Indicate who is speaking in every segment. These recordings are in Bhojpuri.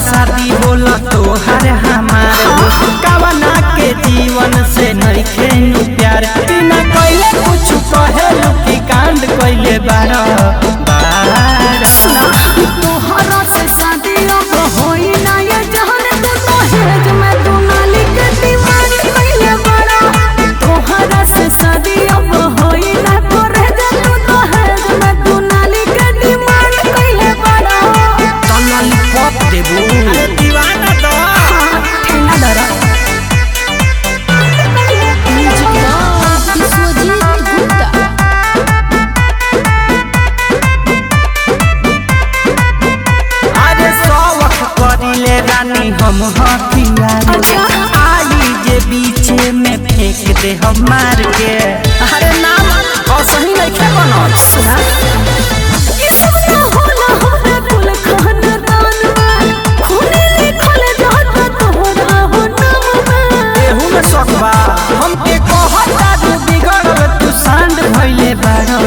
Speaker 1: शादी बोला तोहर हमार कवना के जीवन से नइखे नु प्यार बिना कइले कुछ कहेलु की कांड कइले बाड़ा
Speaker 2: तोहरा से शादी अब होई ना ये जहान तू दहेज में तू नाली के डिमांड कइले बड़ा तोहरा से शादी अब होई ना करे जे तू दहेज में तू नाली के डिमांड कइले बड़ा
Speaker 1: तो लॉलीपॉप देबू दीवाना तो
Speaker 2: ठेंगा दरा विश्वजीत गुप्ता
Speaker 1: करिले रानी हम हथियार आई जे बीचे में फेंक दे हम मार के अरे नाम और सही नहीं खे बनल
Speaker 2: सुना ये सब ना होला हमरा कुल खानदान में खूने लिखल जाता तोहरा हो नाम में
Speaker 1: एहू में सकबा हम के कहता तू बिगड़ तू सांड भइले बाड़ो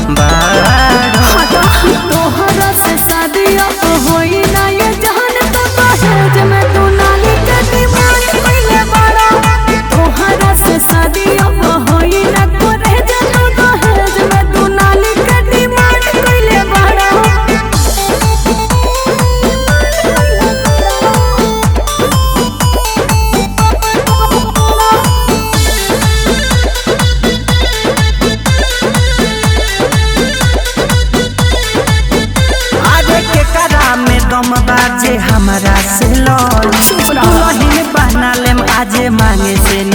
Speaker 2: तोहरा से शादी अब होई ना ये जहान तो दहेज में तू नाली के डिमांड कइले बड़ा तोहरा से शादी अब होई ना करे जे तू दहेज में तू नाली के डिमांड कइले बड़ा
Speaker 1: दम बाजे हमारा से लॉल दुल्हन बना लेम आजे मांगे से